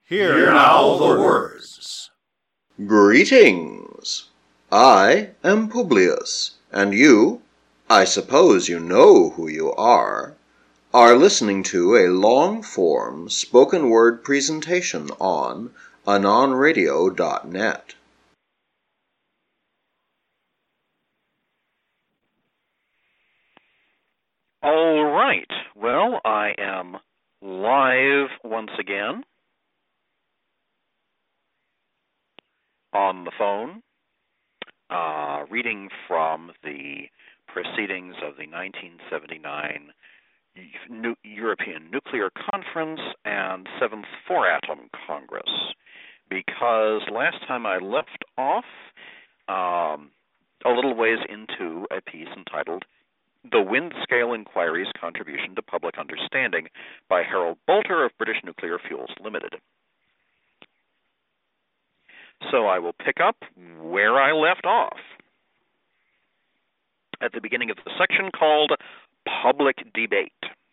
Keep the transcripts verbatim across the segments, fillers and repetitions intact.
Hear now the words. Greetings. I am Publius, and you, I suppose you know who you are, are listening to a long-form spoken word presentation on anon radio dot net. All right. Well, I am live once again on the phone, uh, reading from the proceedings of the nineteen seventy-nine Nu- European Nuclear Conference and seventh Four-Atom Congress, because last time I left off um, a little ways into a piece entitled The Windscale Inquiry's Contribution to Public Understanding by Harold Bolter of British Nuclear Fuels Limited. So I will pick up where I left off at the beginning of the section called Public Debate.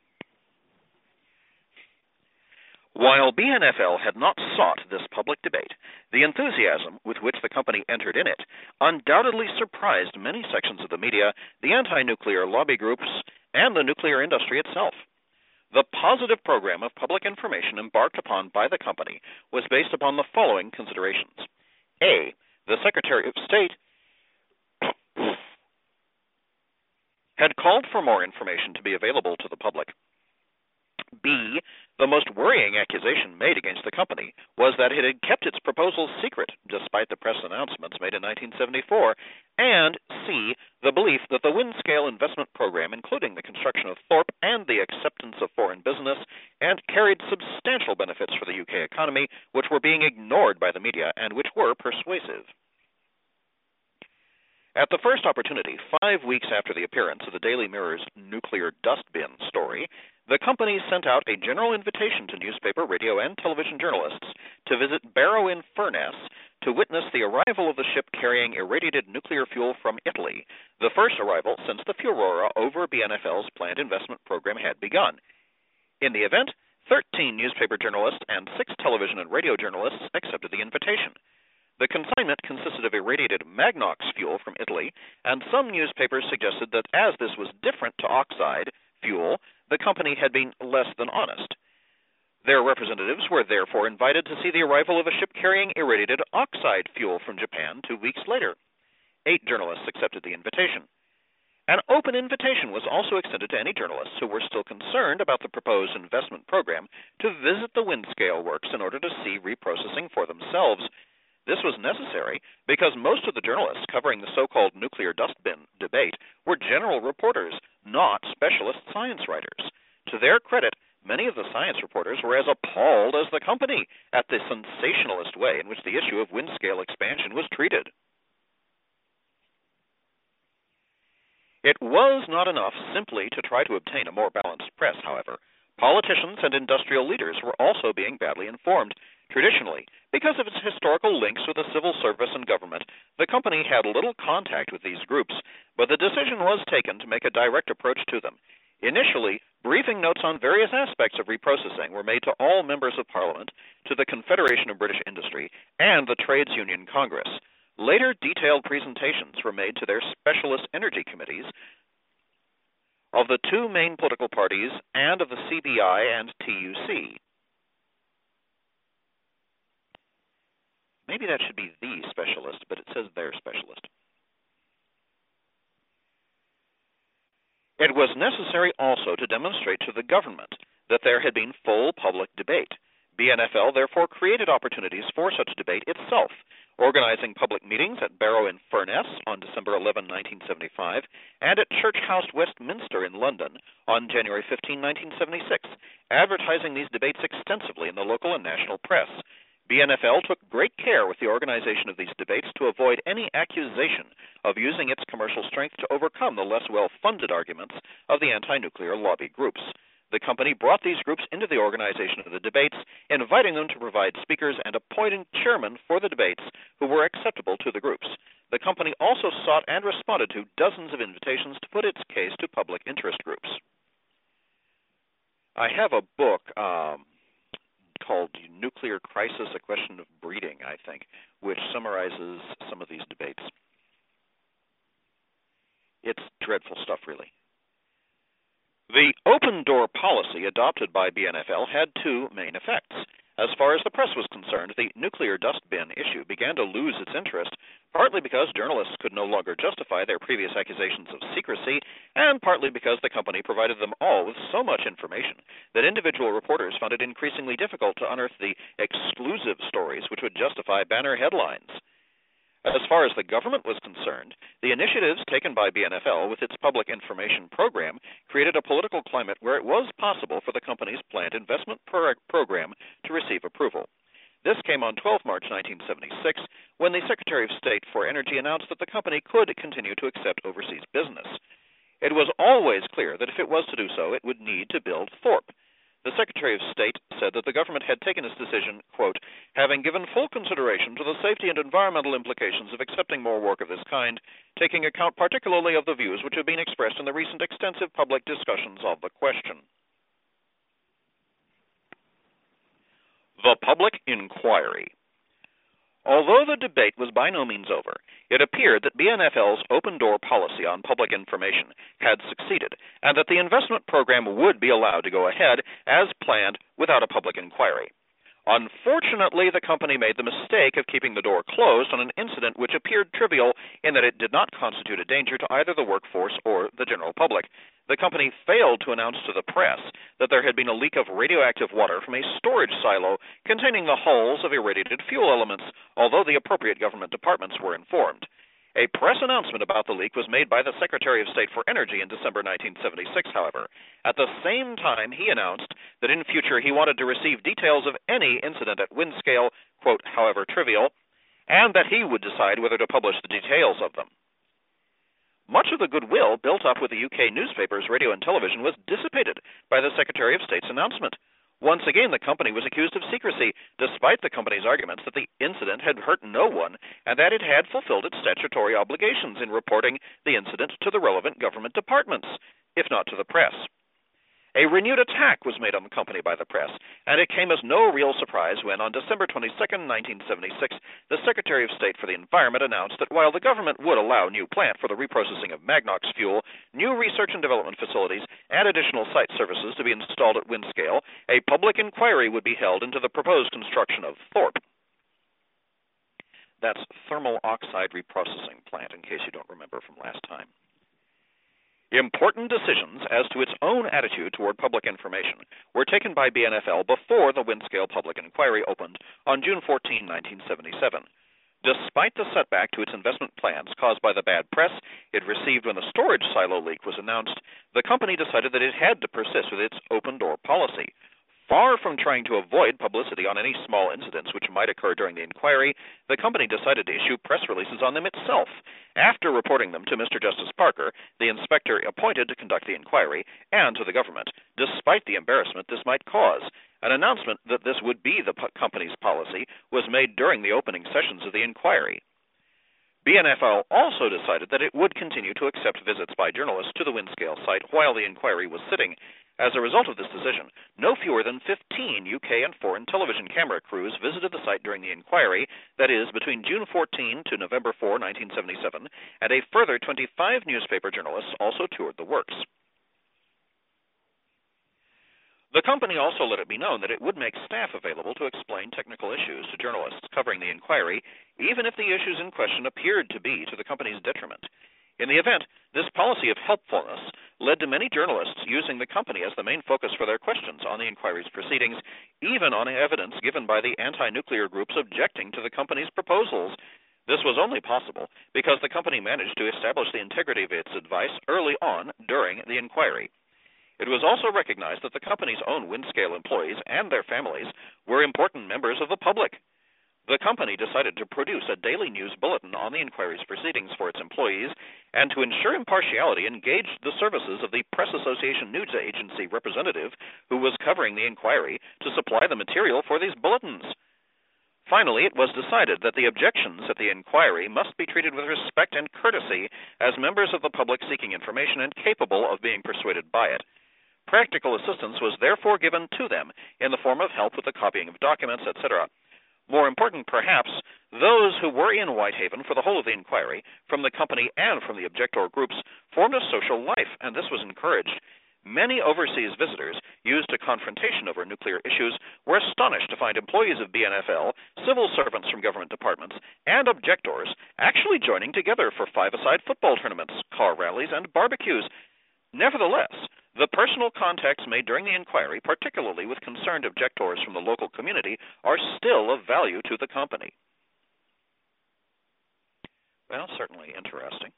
While B N F L had not sought this public debate, the enthusiasm with which the company entered in it undoubtedly surprised many sections of the media, the anti-nuclear lobby groups, and the nuclear industry itself. The positive program of public information embarked upon by the company was based upon the following considerations. A. The Secretary of State had called for more information to be available to the public. B. The most worrying accusation made against the company was that it had kept its proposals secret, despite the press announcements made in nineteen seventy-four, and C. The belief that the Windscale investment program, including the construction of Thorpe and the acceptance of foreign business, and carried substantial benefits for the U K economy, which were being ignored by the media and which were persuasive. At the first opportunity, five weeks after the appearance of the Daily Mirror's nuclear dustbin story, the company sent out a general invitation to newspaper, radio, and television journalists to visit Barrow-in-Furness to witness the arrival of the ship carrying irradiated nuclear fuel from Italy, the first arrival since the furor over B N F L's planned investment program had begun. In the event, thirteen newspaper journalists and six television and radio journalists accepted the invitation. The consignment consisted of irradiated Magnox fuel from Italy, and some newspapers suggested that as this was different to oxide fuel, the company had been less than honest. Their representatives were therefore invited to see the arrival of a ship carrying irradiated oxide fuel from Japan two weeks later. Eight journalists accepted the invitation. An open invitation was also extended to any journalists who were still concerned about the proposed investment program to visit the Windscale works in order to see reprocessing for themselves. This was necessary because most of the journalists covering the so-called nuclear dustbin debate were general reporters, not specialist science writers. To their credit, many of the science reporters were as appalled as the company at the sensationalist way in which the issue of Windscale expansion was treated. It was not enough simply to try to obtain a more balanced press, however. Politicians and industrial leaders were also being badly informed. Traditionally, because of its historical links with the civil service and government, the company had little contact with these groups, but the decision was taken to make a direct approach to them. Initially, briefing notes on various aspects of reprocessing were made to all members of Parliament, to the Confederation of British Industry, and the Trades Union Congress. Later, detailed presentations were made to their specialist energy committees of the two main political parties and of the C B I and T U C. Maybe that should be the specialist, but it says their specialist. It was necessary also to demonstrate to the government that there had been full public debate. B N F L therefore created opportunities for such debate itself, organizing public meetings at Barrow-in-Furness on December eleventh, nineteen seventy-five, and at Church House, Westminster in London on January fifteenth, nineteen seventy-six, advertising these debates extensively in the local and national press. B N F L took great care with the organization of these debates to avoid any accusation of using its commercial strength to overcome the less well-funded arguments of the anti-nuclear lobby groups. The company brought these groups into the organization of the debates, inviting them to provide speakers and appointing chairmen for the debates who were acceptable to the groups. The company also sought and responded to dozens of invitations to put its case to public interest groups. I have a book um, called Nuclear Crisis, A Question of Breeding, I think, which summarizes some of these debates. It's dreadful stuff, really. The open-door policy adopted by B N F L had two main effects. As far as the press was concerned, the nuclear dust bin issue began to lose its interest, partly because journalists could no longer justify their previous accusations of secrecy, and partly because the company provided them all with so much information that individual reporters found it increasingly difficult to unearth the exclusive stories which would justify banner headlines. As far as the government was concerned, the initiatives taken by B N F L with its public information program created a political climate where it was possible for the company's planned investment pro- program to receive approval. This came on the twelfth of March nineteen seventy-six, when the Secretary of State for Energy announced that the company could continue to accept overseas business. It was always clear that if it was to do so, it would need to build Thorpe. The Secretary of State said that the government had taken its decision, quote, having given full consideration to the safety and environmental implications of accepting more work of this kind, taking account particularly of the views which have been expressed in the recent extensive public discussions of the question. The public inquiry. Although the debate was by no means over, it appeared that B N F L's open-door policy on public information had succeeded, and that the investment program would be allowed to go ahead as planned without a public inquiry. Unfortunately, the company made the mistake of keeping the door closed on an incident which appeared trivial in that it did not constitute a danger to either the workforce or the general public. The company failed to announce to the press that there had been a leak of radioactive water from a storage silo containing the hulls of irradiated fuel elements, although the appropriate government departments were informed. A press announcement about the leak was made by the Secretary of State for Energy in December nineteen seventy-six, however. At the same time, he announced that in future he wanted to receive details of any incident at Windscale, quote, however trivial, and that he would decide whether to publish the details of them. Much of the goodwill built up with the U K newspapers, radio, and television was dissipated by the Secretary of State's announcement. Once again, the company was accused of secrecy, despite the company's arguments that the incident had hurt no one and that it had fulfilled its statutory obligations in reporting the incident to the relevant government departments, if not to the press. A renewed attack was made on the company by the press, and it came as no real surprise when, on December twenty-second, nineteen seventy-six, the Secretary of State for the Environment announced that while the government would allow a new plant for the reprocessing of Magnox fuel, new research and development facilities, and additional site services to be installed at Windscale, a public inquiry would be held into the proposed construction of Thorpe. That's thermal oxide reprocessing plant, in case you don't remember from last time. Important decisions as to its own attitude toward public information were taken by B N F L before the Windscale public inquiry opened on June fourteenth, nineteen seventy-seven. Despite the setback to its investment plans caused by the bad press it received when the storage silo leak was announced, the company decided that it had to persist with its open-door policy. Far from trying to avoid publicity on any small incidents which might occur during the inquiry, the company decided to issue press releases on them itself. After reporting them to Mister Justice Parker, the inspector appointed to conduct the inquiry, and to the government, despite the embarrassment this might cause. An announcement that this would be the company's policy was made during the opening sessions of the inquiry. B N F L also decided that it would continue to accept visits by journalists to the Windscale site while the inquiry was sitting. As a result of this decision, no fewer than fifteen U K and foreign television camera crews visited the site during the inquiry, that is, between June fourteenth to November fourth, nineteen seventy-seven, and a further twenty-five newspaper journalists also toured the works. The company also let it be known that it would make staff available to explain technical issues to journalists covering the inquiry, even if the issues in question appeared to be to the company's detriment. In the event, this policy of helpfulness led to many journalists using the company as the main focus for their questions on the inquiry's proceedings, even on evidence given by the anti-nuclear groups objecting to the company's proposals. This was only possible because the company managed to establish the integrity of its advice early on during the inquiry. It was also recognized that the company's own Windscale employees and their families were important members of the public. The company decided to produce a daily news bulletin on the inquiry's proceedings for its employees, and to ensure impartiality engaged the services of the Press Association News Agency representative who was covering the inquiry to supply the material for these bulletins. Finally, it was decided that the objections at the inquiry must be treated with respect and courtesy as members of the public seeking information and capable of being persuaded by it. Practical assistance was therefore given to them in the form of help with the copying of documents, et cetera. More important, perhaps, those who were in Whitehaven for the whole of the inquiry, from the company and from the objector groups, formed a social life, and this was encouraged. Many overseas visitors, used to confrontation over nuclear issues, were astonished to find employees of B N F L, civil servants from government departments, and objectors actually joining together for five-a-side football tournaments, car rallies, and barbecues. Nevertheless, the personal contacts made during the inquiry, particularly with concerned objectors from the local community, are still of value to the company. Well, certainly interesting.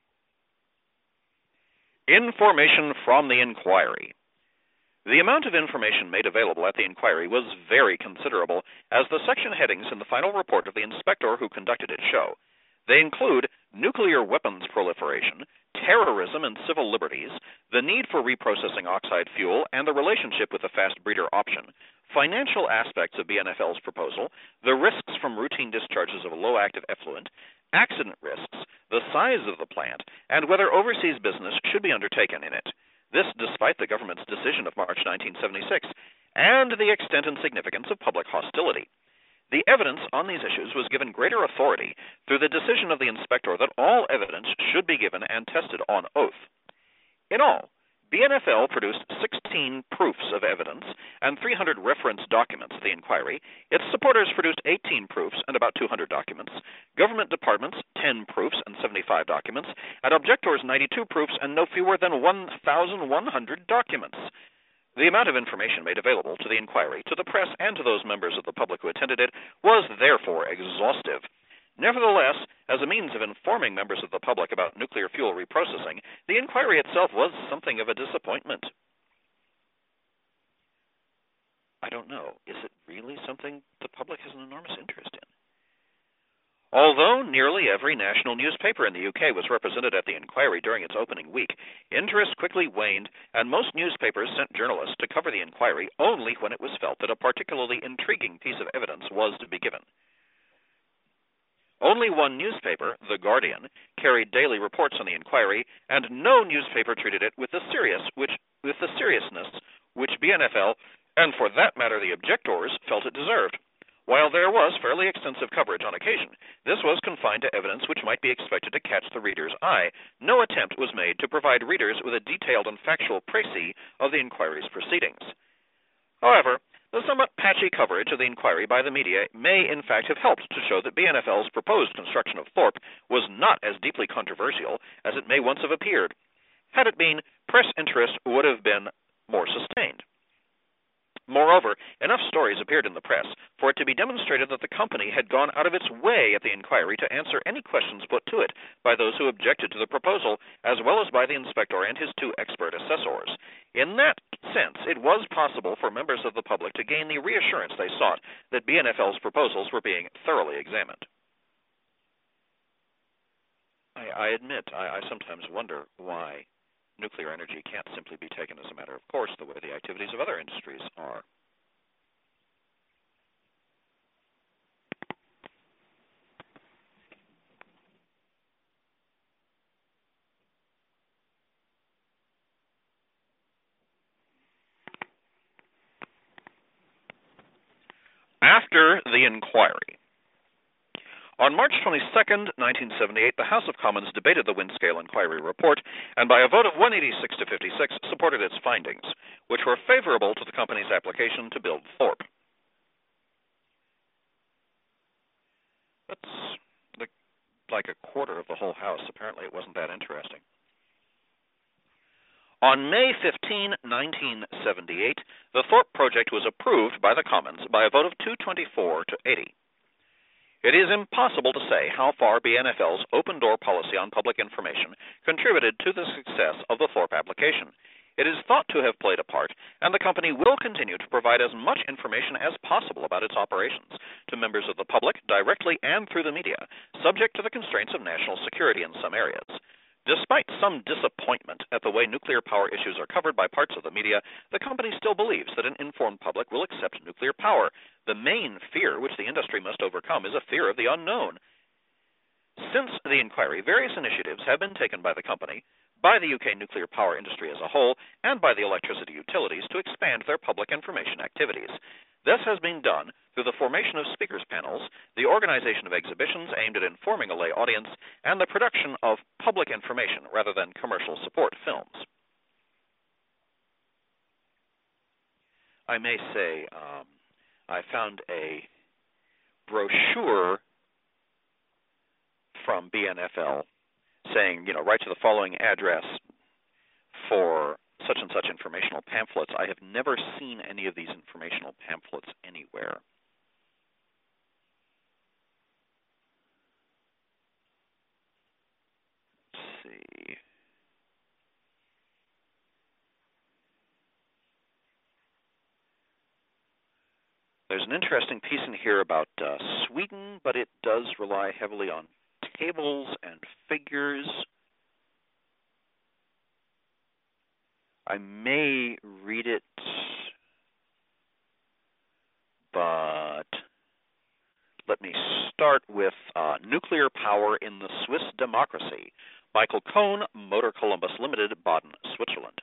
Information from the inquiry. The amount of information made available at the inquiry was very considerable, as the section headings in the final report of the inspector who conducted it show. They include nuclear weapons proliferation, terrorism and civil liberties, the need for reprocessing oxide fuel and the relationship with the fast breeder option, financial aspects of B N F L's proposal, the risks from routine discharges of low-active effluent, accident risks, the size of the plant, and whether overseas business should be undertaken in it. This despite the government's decision of March nineteen seventy-six, and the extent and significance of public hostility. The evidence on these issues was given greater authority through the decision of the inspector that all evidence should be given and tested on oath. In all, B N F L produced sixteen proofs of evidence and three hundred reference documents of the inquiry. Its supporters produced eighteen proofs and about two hundred documents, government departments ten proofs and seventy-five documents, and objectors ninety-two proofs and no fewer than one thousand one hundred documents. The amount of information made available to the inquiry, to the press, and to those members of the public who attended it was therefore exhaustive. Nevertheless, as a means of informing members of the public about nuclear fuel reprocessing, the inquiry itself was something of a disappointment. I don't know. Is it really something the public has an enormous interest in? Although nearly every national newspaper in the U K was represented at the inquiry during its opening week, interest quickly waned, and most newspapers sent journalists to cover the inquiry only when it was felt that a particularly intriguing piece of evidence was to be given. Only one newspaper, The Guardian, carried daily reports on the inquiry, and no newspaper treated it with the serious, which, with the seriousness which B N F L, and for that matter the objectors, felt it deserved. While there was fairly extensive coverage on occasion, this was confined to evidence which might be expected to catch the reader's eye. No attempt was made to provide readers with a detailed and factual précis of the inquiry's proceedings. However, the somewhat patchy coverage of the inquiry by the media may in fact have helped to show that B N F L's proposed construction of Thorpe was not as deeply controversial as it may once have appeared. Had it been, press interest would have been more sustained. Moreover, enough stories appeared in the press for it to be demonstrated that the company had gone out of its way at the inquiry to answer any questions put to it by those who objected to the proposal, as well as by the inspector and his two expert assessors. In that sense, it was possible for members of the public to gain the reassurance they sought that B N F L's proposals were being thoroughly examined. I, I admit, I, I sometimes wonder why nuclear energy can't simply be taken as a matter of course the way the activities of other industries are. After the inquiry. On March twenty-second, nineteen seventy-eight, the House of Commons debated the Windscale Inquiry Report, and by a vote of one eighty-six to fifty-six, supported its findings, which were favorable to the company's application to build Thorpe. That's like a quarter of the whole House. Apparently it wasn't that interesting. On May fifteenth, nineteen seventy-eight, the Thorpe project was approved by the Commons by a vote of two twenty-four to eighty. It is impossible to say how far B N F L's open-door policy on public information contributed to the success of the Thorpe application. It is thought to have played a part, and the company will continue to provide as much information as possible about its operations to members of the public, directly and through the media, subject to the constraints of national security in some areas. Despite some disappointment at the way nuclear power issues are covered by parts of the media, the company still believes that an informed public will accept nuclear power. The main fear which the industry must overcome is a fear of the unknown. Since the inquiry, various initiatives have been taken by the company, by the U K nuclear power industry as a whole and by the electricity utilities to expand their public information activities. This has been done through the formation of speakers panels, the organization of exhibitions aimed at informing a lay audience, and the production of public information rather than commercial support films. I may say um, I found a brochure from B N F L saying, you know, write to the following address for such and such informational pamphlets. I have never seen any of these informational pamphlets anywhere. Let's see. There's an interesting piece in here about uh, Sweden, but it does rely heavily on tables and figures. I may read it, but let me start with uh, Nuclear Power in the Swiss Democracy. Michael Cohn, Motor Columbus Limited, Baden, Switzerland.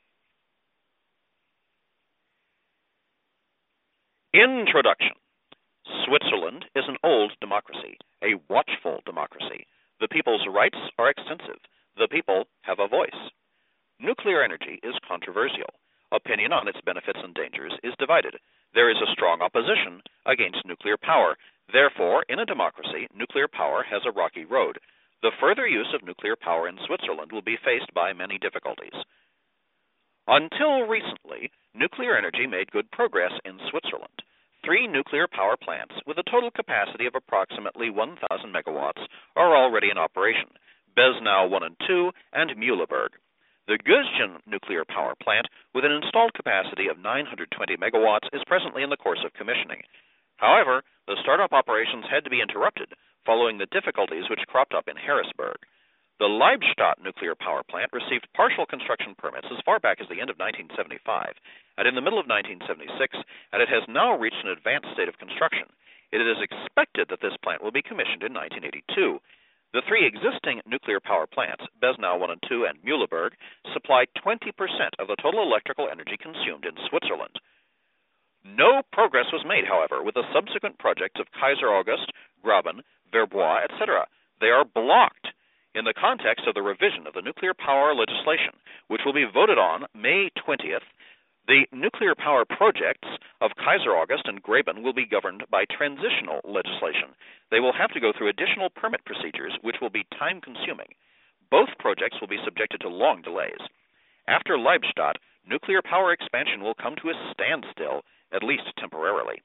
Introduction. Switzerland is an old democracy, a watchful democracy. The people's rights are extensive. The people have a voice. Nuclear energy is controversial. Opinion on its benefits and dangers is divided. There is a strong opposition against nuclear power. Therefore, in a democracy, nuclear power has a rocky road. The further use of nuclear power in Switzerland will be faced by many difficulties. Until recently, nuclear energy made good progress in Switzerland. Three nuclear power plants with a total capacity of approximately one thousand megawatts are already in operation, Besnau one and two and Mühleberg. The Gösgen nuclear power plant, with an installed capacity of nine hundred twenty megawatts, is presently in the course of commissioning. However, the startup operations had to be interrupted following the difficulties which cropped up in Harrisburg. The Leibstadt nuclear power plant received partial construction permits as far back as the end of nineteen seventy-five, and in the middle of nineteen seventy-six, and it has now reached an advanced state of construction. It is expected that this plant will be commissioned in nineteen eighty-two. The three existing nuclear power plants, Besnau one and two and Mühleberg, supply twenty percent of the total electrical energy consumed in Switzerland. No progress was made, however, with the subsequent projects of Kaiser August, Graben, Verbois, et cetera. They are blocked in the context of the revision of the nuclear power legislation, which will be voted on May twentieth. The nuclear power projects of Kaiser August and Graben will be governed by transitional legislation. They will have to go through additional permit procedures, which will be time-consuming. Both projects will be subjected to long delays. After Leibstadt, nuclear power expansion will come to a standstill, at least temporarily.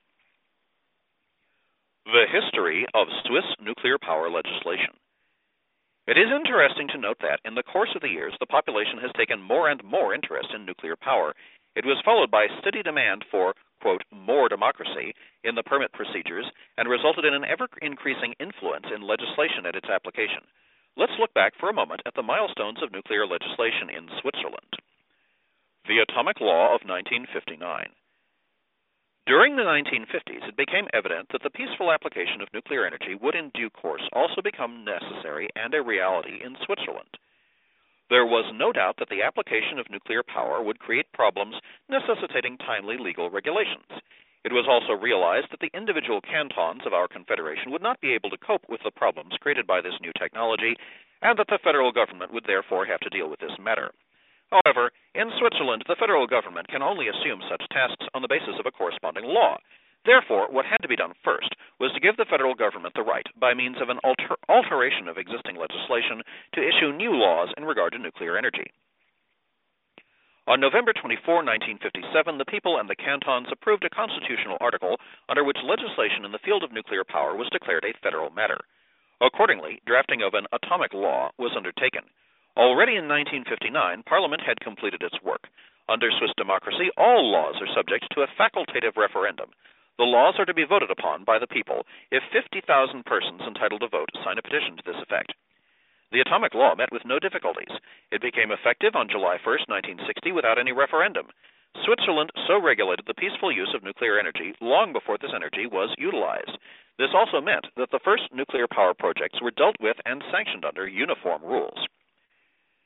The history of Swiss nuclear power legislation. It is interesting to note that, in the course of the years, the population has taken more and more interest in nuclear power. It was followed by steady demand for, quote, more democracy in the permit procedures and resulted in an ever-increasing influence in legislation and its application. Let's look back for a moment at the milestones of nuclear legislation in Switzerland. The Atomic Law of nineteen fifty-nine. During the nineteen fifties, it became evident that the peaceful application of nuclear energy would in due course also become necessary and a reality in Switzerland. There was no doubt that the application of nuclear power would create problems necessitating timely legal regulations. It was also realized that the individual cantons of our confederation would not be able to cope with the problems created by this new technology, and that the federal government would therefore have to deal with this matter. However, in Switzerland, the federal government can only assume such tasks on the basis of a corresponding law. Therefore, what had to be done first was to give the federal government the right, by means of an alter alteration of existing legislation, to issue new laws in regard to nuclear energy. On November twenty-fourth, nineteen fifty-seven, the people and the cantons approved a constitutional article under which legislation in the field of nuclear power was declared a federal matter. Accordingly, drafting of an atomic law was undertaken. Already in nineteen fifty-nine, Parliament had completed its work. Under Swiss democracy, all laws are subject to a facultative referendum. The laws are to be voted upon by the people if fifty thousand persons entitled to vote sign a petition to this effect. The atomic law met with no difficulties. It became effective on July first, nineteen sixty, without any referendum. Switzerland so regulated the peaceful use of nuclear energy long before this energy was utilized. This also meant that the first nuclear power projects were dealt with and sanctioned under uniform rules.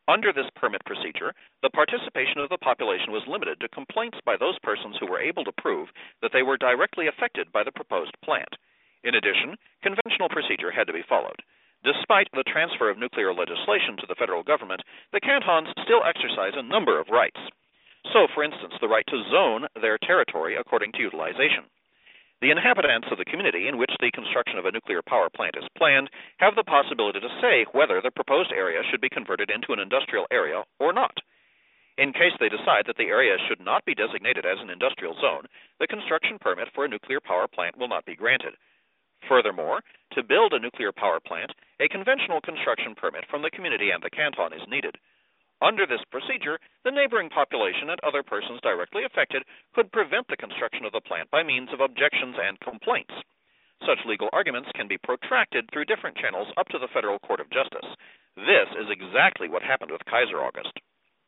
Under this permit procedure, the participation of the population was limited to complaints by those persons who were able to prove that they were directly affected by the proposed plant. In addition, conventional procedure had to be followed. Despite the transfer of nuclear legislation to the federal government, the cantons still exercise a number of rights. So, for instance, the right to zone their territory according to utilization. The inhabitants of the community in which the construction of a nuclear power plant is planned have the possibility to say whether the proposed area should be converted into an industrial area or not. In case they decide that the area should not be designated as an industrial zone, the construction permit for a nuclear power plant will not be granted. Furthermore, to build a nuclear power plant, a conventional construction permit from the community and the canton is needed. Under this procedure, the neighboring population and other persons directly affected could prevent the construction of the plant by means of objections and complaints. Such legal arguments can be protracted through different channels up to the Federal Court of Justice. This is exactly what happened with Kaiser August.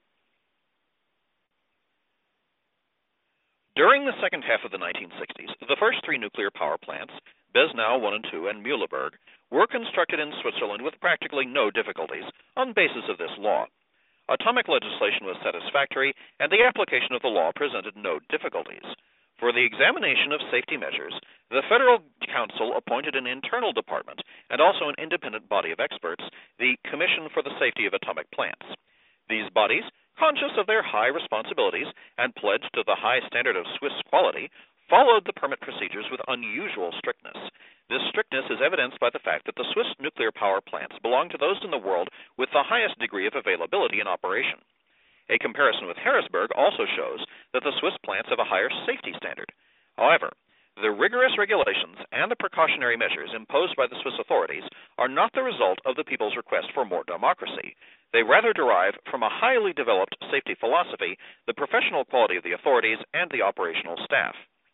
During the second half of the nineteen sixties, the first three nuclear power plants, Besnau one and two and Mühleberg, were constructed in Switzerland with practically no difficulties on basis of this law. Atomic legislation was satisfactory, and the application of the law presented no difficulties. For the examination of safety measures, the Federal Council appointed an internal department and also an independent body of experts, the Commission for the Safety of Atomic Plants. These bodies, conscious of their high responsibilities and pledged to the high standard of Swiss quality, followed the permit procedures with unusual strictness. This strictness is evidenced by the fact that the Swiss nuclear power plants belong to those in the world with the highest degree of availability in operation. A comparison with Harrisburg also shows that the Swiss plants have a higher safety standard. However, the rigorous regulations and the precautionary measures imposed by the Swiss authorities are not the result of the people's request for more democracy. They rather derive from a highly developed safety philosophy, the professional quality of the authorities, and the operational staff.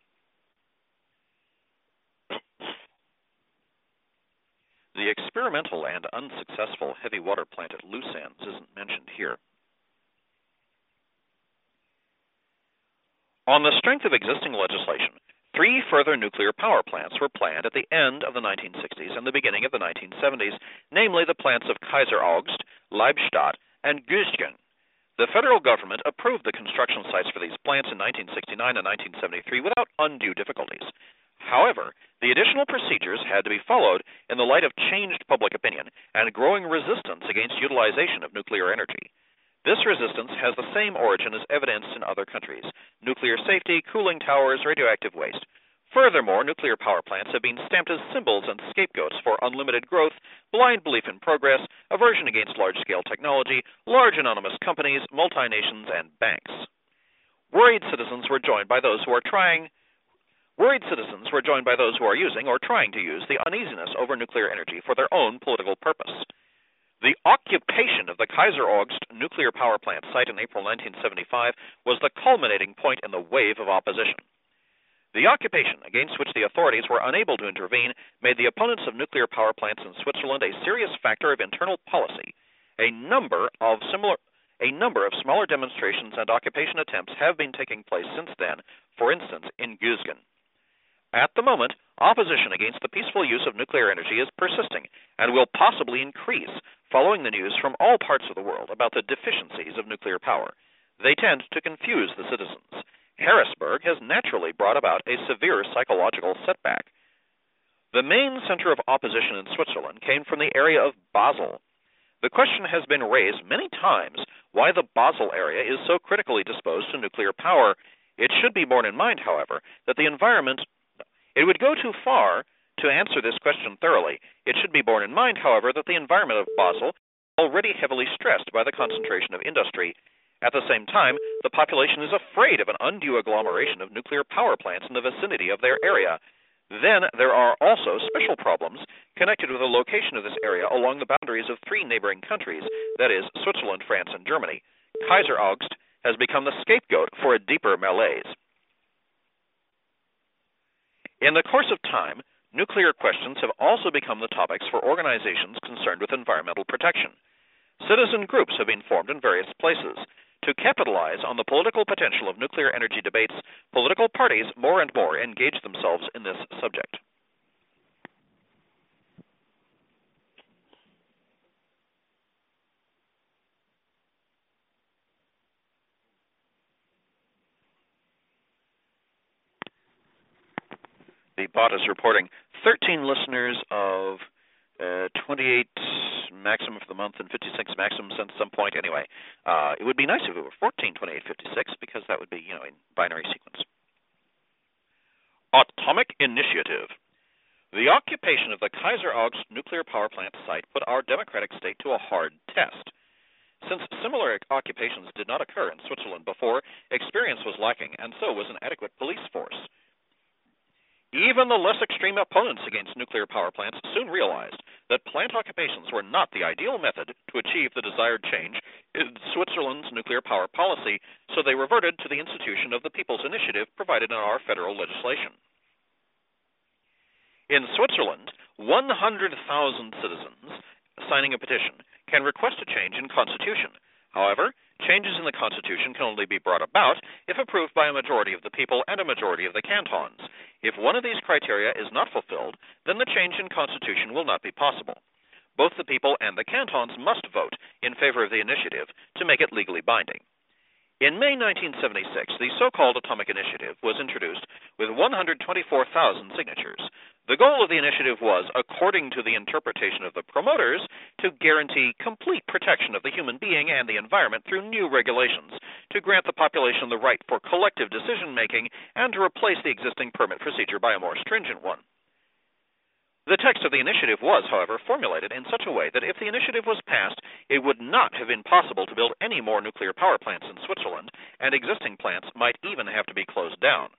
The experimental and unsuccessful heavy water plant at Lucens isn't mentioned here. On the strength of existing legislation, three further nuclear power plants were planned at the end of the nineteen sixties and the beginning of the nineteen seventies, namely the plants of Kaiser Augst, Leibstadt, and Güsgen. The federal government approved the construction sites for these plants in nineteen sixty-nine and nineteen seventy-three without undue difficulties. However, the additional procedures had to be followed in the light of changed public opinion and growing resistance against utilization of nuclear energy. This resistance has the same origin as evidenced in other countries: nuclear safety, cooling towers, radioactive waste. Furthermore, nuclear power plants have been stamped as symbols and scapegoats for unlimited growth, blind belief in progress, aversion against large-scale technology, large anonymous companies, multinations, and banks. Worried citizens were joined by those who are trying Worried citizens were joined by those who are using or trying to use the uneasiness over nuclear energy for their own political purpose. The occupation of the Kaiser Augst nuclear power plant site in April nineteen seventy-five was the culminating point in the wave of opposition. The occupation, against which the authorities were unable to intervene, made the opponents of nuclear power plants in Switzerland a serious factor of internal policy. A number of similar A number of smaller demonstrations and occupation attempts have been taking place since then, for instance, in Güsgen. At the moment, opposition against the peaceful use of nuclear energy is persisting and will possibly increase following the news from all parts of the world about the deficiencies of nuclear power. They tend to confuse the citizens. Harrisburg has naturally brought about a severe psychological setback. The main center of opposition in Switzerland came from the area of Basel. The question has been raised many times why the Basel area is so critically disposed to nuclear power. It should be borne in mind, however, that the environment It would go too far to answer this question thoroughly. It should be borne in mind, however, that the environment of Basel is already heavily stressed by the concentration of industry. At the same time, the population is afraid of an undue agglomeration of nuclear power plants in the vicinity of their area. Then there are also special problems connected with the location of this area along the boundaries of three neighboring countries, that is, Switzerland, France, and Germany. Kaiser Augst has become the scapegoat for a deeper malaise. In the course of time, nuclear questions have also become the topics for organizations concerned with environmental protection. Citizen groups have been formed in various places. To capitalize on the political potential of nuclear energy debates, political parties more and more engage themselves in this subject. the bot is reporting thirteen listeners of uh, twenty-eight maximum for the month and fifty-six maximum since some point. Anyway, uh, it would be nice if it were fourteen, twenty-eight, fifty-six, because that would be, you know, in binary sequence. Atomic Initiative. The occupation of the Kaiser Augst nuclear power plant site put our democratic state to a hard test. Since similar occupations did not occur in Switzerland before, experience was lacking, and so was an adequate police force. Even the less extreme opponents against nuclear power plants soon realized that plant occupations were not the ideal method to achieve the desired change in Switzerland's nuclear power policy, so they reverted to the institution of the People's Initiative provided in our federal legislation. In Switzerland, one hundred thousand citizens signing a petition can request a change in constitution. However, changes in the constitution can only be brought about if approved by a majority of the people and a majority of the cantons. If one of these criteria is not fulfilled, then the change in constitution will not be possible. Both the people and the cantons must vote in favor of the initiative to make it legally binding. In May nineteen seventy-six, the so-called Atomic Initiative was introduced with one hundred twenty-four thousand signatures. The goal of the initiative was, according to the interpretation of the promoters, to guarantee complete protection of the human being and the environment through new regulations, to grant the population the right for collective decision-making, and to replace the existing permit procedure by a more stringent one. The text of the initiative was, however, formulated in such a way that if the initiative was passed, it would not have been possible to build any more nuclear power plants in Switzerland, and existing plants might even have to be closed down.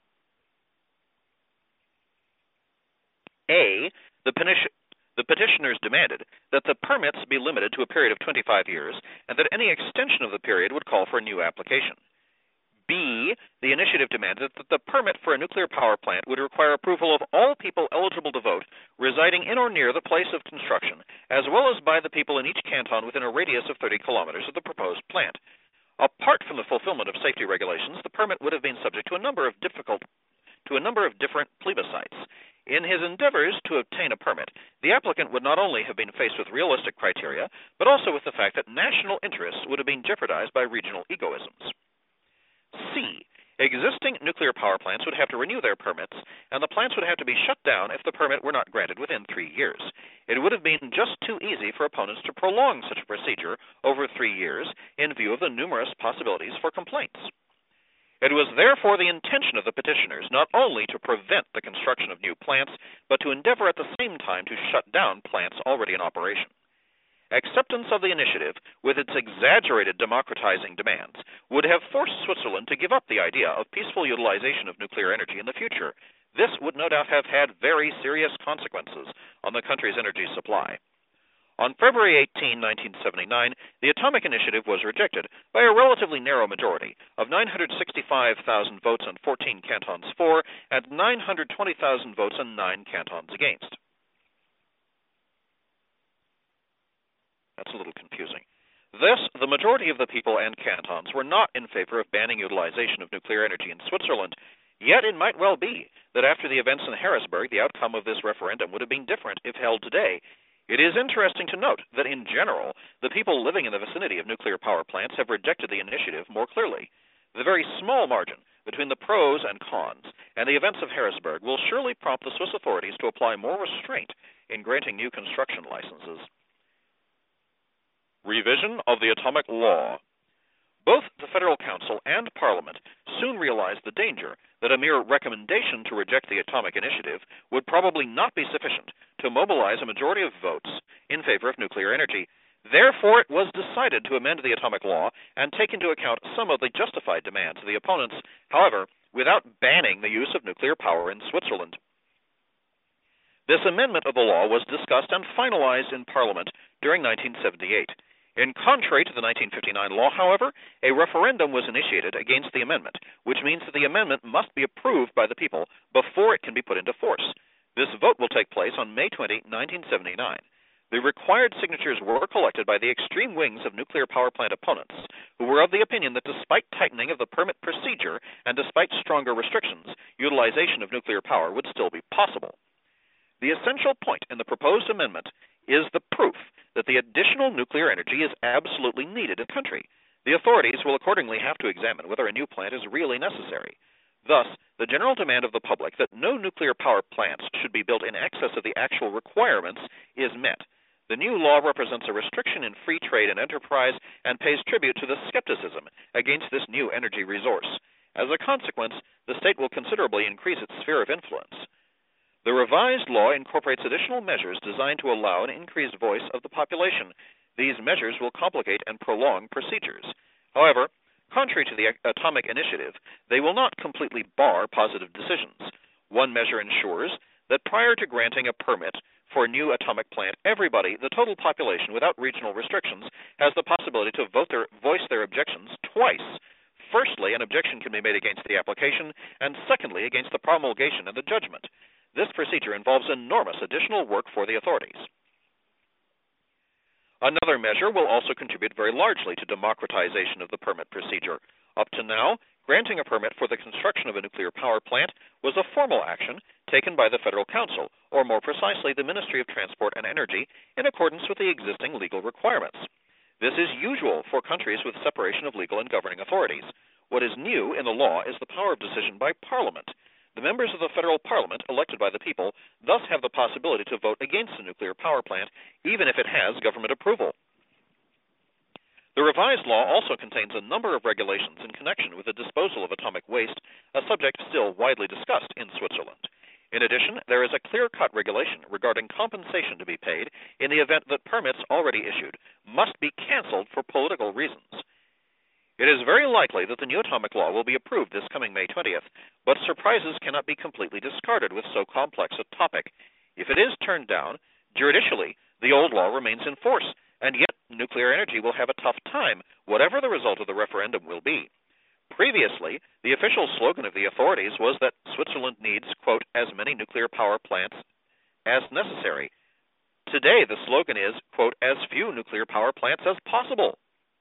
A. The, the petitioners demanded that the permits be limited to a period of twenty-five years, and that any extension of the period would call for a new application. B. The initiative demanded that the permit for a nuclear power plant would require approval of all people eligible to vote residing in or near the place of construction, as well as by the people in each canton within a radius of thirty kilometers of the proposed plant. Apart from the fulfillment of safety regulations, the permit would have been subject to a number of difficult to a number of different plebiscites. In his endeavors to obtain a permit, the applicant would not only have been faced with realistic criteria, but also with the fact that national interests would have been jeopardized by regional egoisms. C. Existing nuclear power plants would have to renew their permits, and the plants would have to be shut down if the permit were not granted within three years. It would have been just too easy for opponents to prolong such a procedure over three years in view of the numerous possibilities for complaints. It was therefore the intention of the petitioners not only to prevent the construction of new plants, but to endeavor at the same time to shut down plants already in operation. Acceptance of the initiative, with its exaggerated democratizing demands, would have forced Switzerland to give up the idea of peaceful utilization of nuclear energy in the future. This would no doubt have had very serious consequences on the country's energy supply. On February eighteenth, nineteen seventy-nine, the Atomic Initiative was rejected by a relatively narrow majority of nine hundred sixty-five thousand votes on fourteen cantons for and nine hundred twenty thousand votes on nine cantons against. That's a little confusing. Thus, the majority of the people and cantons were not in favor of banning utilization of nuclear energy in Switzerland, yet it might well be that after the events in Harrisburg, the outcome of this referendum would have been different if held today. It is interesting to note that, in general, the people living in the vicinity of nuclear power plants have rejected the initiative more clearly. The very small margin between the pros and cons and the events of Harrisburg will surely prompt the Swiss authorities to apply more restraint in granting new construction licenses. Revision of the Atomic Law. Both the Federal Council and Parliament soon realized the danger that a mere recommendation to reject the Atomic Initiative would probably not be sufficient to mobilize a majority of votes in favor of nuclear energy. Therefore, it was decided to amend the Atomic Law and take into account some of the justified demands of the opponents, however, without banning the use of nuclear power in Switzerland. This amendment of the law was discussed and finalized in Parliament during nineteen seventy-eight. In contrary to the nineteen fifty-nine law, however, a referendum was initiated against the amendment, which means that the amendment must be approved by the people before it can be put into force. This vote will take place on May twentieth, nineteen seventy-nine. The required signatures were collected by the extreme wings of nuclear power plant opponents, who were of the opinion that despite tightening of the permit procedure and despite stronger restrictions, utilization of nuclear power would still be possible. The essential point in the proposed amendment is the proof that the additional nuclear energy is absolutely needed in the country. The authorities will accordingly have to examine whether a new plant is really necessary. Thus, the general demand of the public that no nuclear power plants should be built in excess of the actual requirements is met. The new law represents a restriction in free trade and enterprise and pays tribute to the skepticism against this new energy resource. As a consequence, the state will considerably increase its sphere of influence. The revised law incorporates additional measures designed to allow an increased voice of the population. These measures will complicate and prolong procedures. However, contrary to the Atomic Initiative, they will not completely bar positive decisions. One measure ensures that prior to granting a permit for a new atomic plant, everybody, the total population without regional restrictions, has the possibility to vote their, voice their objections twice. Firstly, an objection can be made against the application, and secondly, against the promulgation and the judgment. This procedure involves enormous additional work for the authorities. Another measure will also contribute very largely to democratization of the permit procedure. Up to now, granting a permit for the construction of a nuclear power plant was a formal action taken by the Federal Council, or more precisely, the Ministry of Transport and Energy, in accordance with the existing legal requirements. This is usual for countries with separation of legal and governing authorities. What is new in the law is the power of decision by Parliament. The members of the federal parliament, elected by the people, thus have the possibility to vote against a nuclear power plant, even if it has government approval. The revised law also contains a number of regulations in connection with the disposal of atomic waste, a subject still widely discussed in Switzerland. In addition, there is a clear-cut regulation regarding compensation to be paid in the event that permits already issued must be canceled for political reasons. It is very likely that the new atomic law will be approved this coming May twentieth, but surprises cannot be completely discarded with so complex a topic. If it is turned down, judicially, the old law remains in force, and yet nuclear energy will have a tough time, whatever the result of the referendum will be. Previously, the official slogan of the authorities was that Switzerland needs, quote, as many nuclear power plants as necessary. Today, the slogan is, quote, as few nuclear power plants as possible.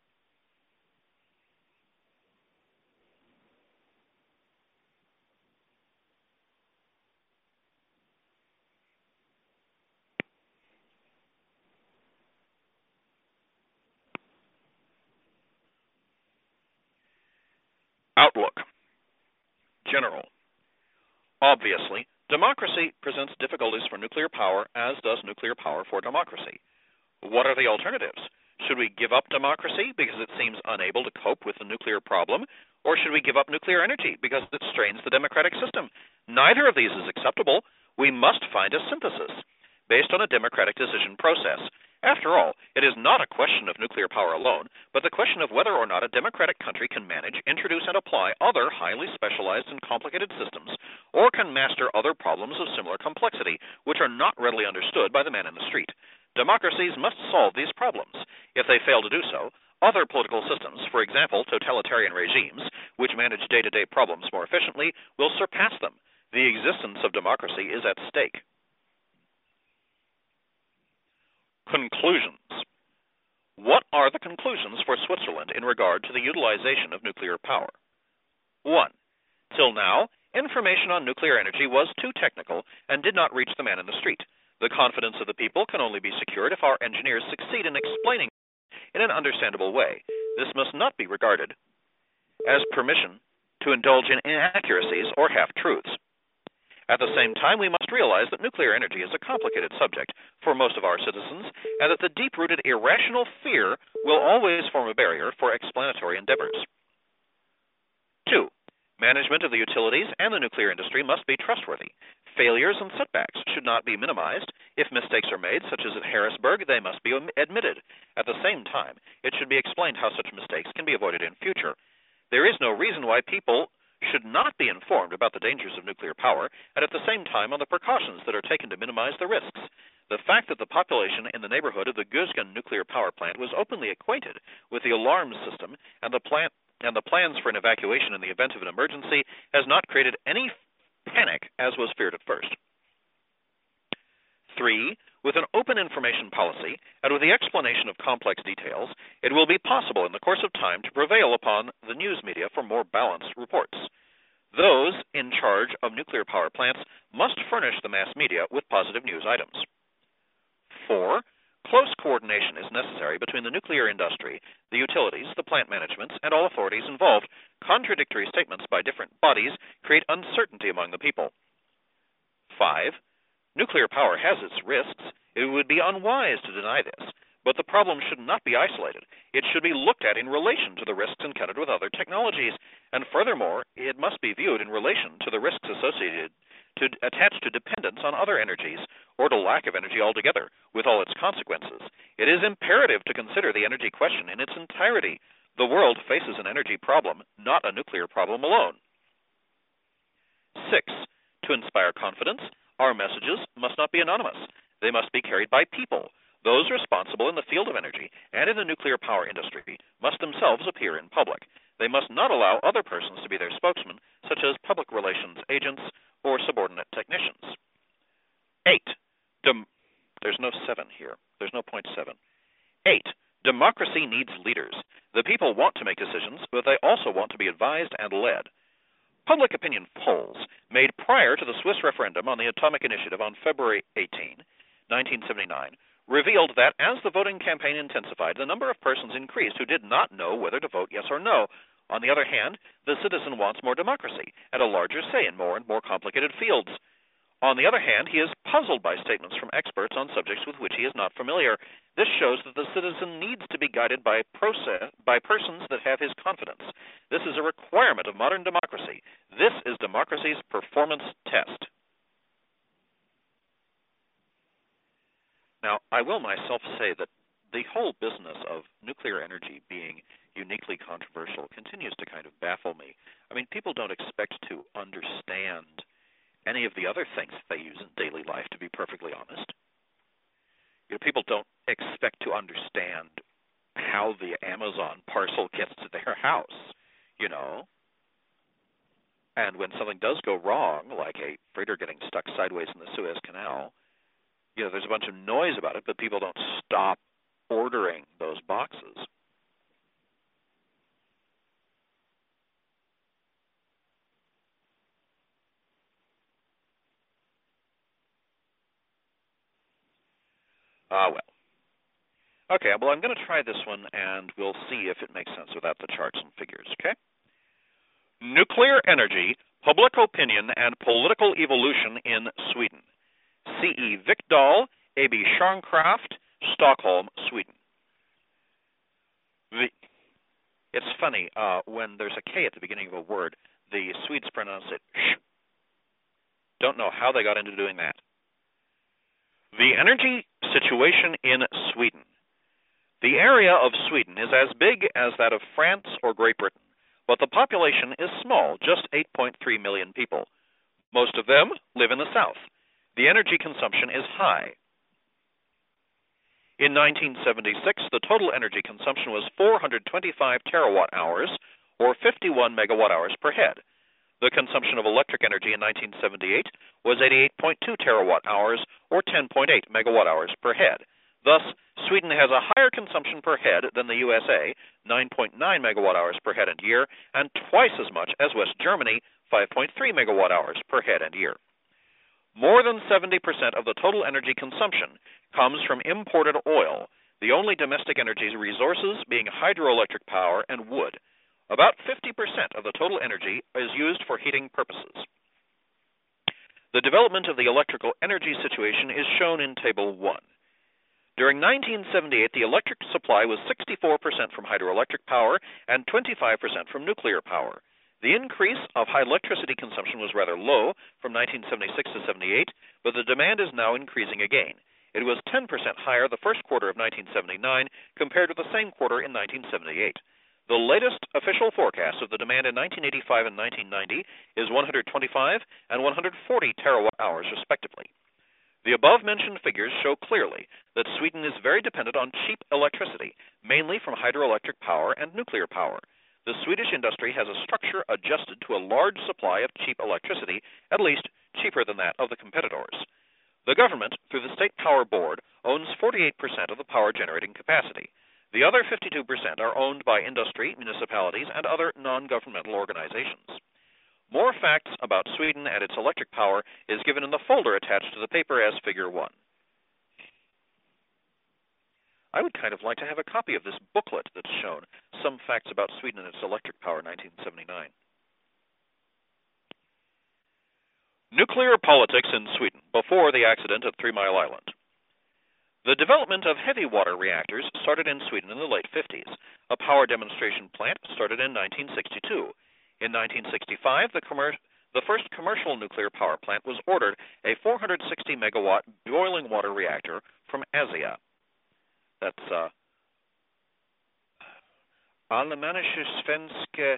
Outlook. General. Obviously, democracy presents difficulties for nuclear power, as does nuclear power for democracy. What are the alternatives? Should we give up democracy because it seems unable to cope with the nuclear problem, or should we give up nuclear energy because it strains the democratic system? Neither of these is acceptable. We must find a synthesis based on a democratic decision process. After all, it is not a question of nuclear power alone, but the question of whether or not a democratic country can manage, introduce, and apply other highly specialized and complicated systems, or can master other problems of similar complexity, which are not readily understood by the man in the street. Democracies must solve these problems. If they fail to do so, other political systems, for example, totalitarian regimes, which manage day-to-day problems more efficiently, will surpass them. The existence of democracy is at stake. Conclusions. What are the conclusions for Switzerland in regard to the utilization of nuclear power? One. Till now, information on nuclear energy was too technical and did not reach the man in the street. The confidence of the people can only be secured if our engineers succeed in explaining in an understandable way. This must not be regarded as permission to indulge in inaccuracies or half-truths. At the same time, we must realize that nuclear energy is a complicated subject for most of our citizens, and that the deep-rooted irrational fear will always form a barrier for explanatory endeavors. Two, management of the utilities and the nuclear industry must be trustworthy. Failures and setbacks should not be minimized. If mistakes are made, such as at Harrisburg, they must be admitted. At the same time, it should be explained how such mistakes can be avoided in future. There is no reason why people should not be informed about the dangers of nuclear power, and at the same time on the precautions that are taken to minimize the risks. The fact that the population in the neighborhood of the Gösgen nuclear power plant was openly acquainted with the alarm system and the plant and the plans for an evacuation in the event of an emergency has not created any panic as was feared at first. Three, with an open information policy and with the explanation of complex details, it will be possible in the course of time to prevail upon the news media for more balanced reports. Those in charge of nuclear power plants must furnish the mass media with positive news items. Four, Close coordination is necessary between the nuclear industry, the utilities, the plant managements, and all authorities involved. Contradictory statements by different bodies create uncertainty among the people. Five, nuclear power has its risks. It would be unwise to deny this, but the problem should not be isolated. It should be looked at in relation to the risks encountered with other technologies, and furthermore, it must be viewed in relation to the risks associated to attach to dependence on other energies, or to lack of energy altogether, with all its consequences. It is imperative to consider the energy question in its entirety. The world faces an energy problem, not a nuclear problem alone. Six, to inspire confidence, our messages must not be anonymous. They must be carried by people. Those responsible in the field of energy and in the nuclear power industry must themselves appear in public. They must not allow other persons to be their spokesmen, such as public relations agents or subordinate technicians. Eight, dem- there's no seven here. There's no point seven. Eight, democracy needs leaders. The people want to make decisions, but they also want to be advised and led. Public opinion polls made prior to the Swiss referendum on the atomic initiative on February eighteenth, nineteen seventy-nine, revealed that as the voting campaign intensified, the number of persons increased who did not know whether to vote yes or no. On the other hand, the citizen wants more democracy and a larger say in more and more complicated fields. On the other hand, he is puzzled by statements from experts on subjects with which he is not familiar. This shows that the citizen needs to be guided by, process, by persons that have his confidence. This is a requirement of modern democracy. This is democracy's performance test. Now, I will myself say that the whole business of nuclear energy being uniquely controversial continues to kind of baffle me. I mean, people don't expect to understand any of the other things they use in daily life, to be perfectly honest. You know, people don't expect to understand how the Amazon parcel gets to their house, you know. And when something does go wrong, like a freighter getting stuck sideways in the Suez Canal, you know, there's a bunch of noise about it, but people don't stop ordering those boxes. Ah, well. Okay, well, I'm going to try this one, and we'll see if it makes sense without the charts and figures, okay? Nuclear energy, public opinion, and political evolution in Sweden. C E Vikdahl, A B Kärnkraft, Stockholm, Sweden. The, it's funny, uh, when there's a K at the beginning of a word, the Swedes pronounce it sh. Don't know how they got into doing that. The energy situation in Sweden. The area of Sweden is as big as that of France or Great Britain, but the population is small, just eight point three million people. Most of them live in the south. The energy consumption is high. In nineteen seventy-six, the total energy consumption was four hundred twenty-five terawatt hours, or fifty-one megawatt hours per head. The consumption of electric energy in nineteen seventy-eight was eighty-eight point two terawatt hours, or ten point eight megawatt hours per head. Thus, Sweden has a higher consumption per head than the U S A, nine point nine megawatt hours per head and year, and twice as much as West Germany, five point three megawatt hours per head and year. More than seventy percent of the total energy consumption comes from imported oil, the only domestic energy resources being hydroelectric power and wood. About fifty percent of the total energy is used for heating purposes. The development of the electrical energy situation is shown in Table one. During nineteen seventy-eight, the electric supply was sixty-four percent from hydroelectric power and twenty-five percent from nuclear power. The increase of high electricity consumption was rather low from nineteen seventy-six to seventy-eight, but the demand is now increasing again. It was ten percent higher the first quarter of nineteen seventy-nine compared with the same quarter in nineteen seventy-eight. The latest official forecast of the demand in nineteen eighty-five and nineteen ninety is one hundred twenty-five and one hundred forty terawatt hours, respectively. The above-mentioned figures show clearly that Sweden is very dependent on cheap electricity, mainly from hydroelectric power and nuclear power. The Swedish industry has a structure adjusted to a large supply of cheap electricity, at least cheaper than that of the competitors. The government, through the State Power Board, owns forty-eight percent of the power generating capacity. The other fifty-two percent are owned by industry, municipalities, and other non-governmental organizations. More facts about Sweden and its electric power is given in the folder attached to the paper as Figure one. I would kind of like to have a copy of this booklet that's shown, Some Facts About Sweden and Its Electric Power, nineteen seventy-nine. Nuclear politics in Sweden before the accident at Three Mile Island. The development of heavy water reactors started in Sweden in the late fifties. A power demonstration plant started in nineteen sixty-two. In nineteen sixty-five, the, commer the first commercial nuclear power plant was ordered, a four hundred sixty megawatt boiling water reactor from Asia. That's uh, Allmänna Svenska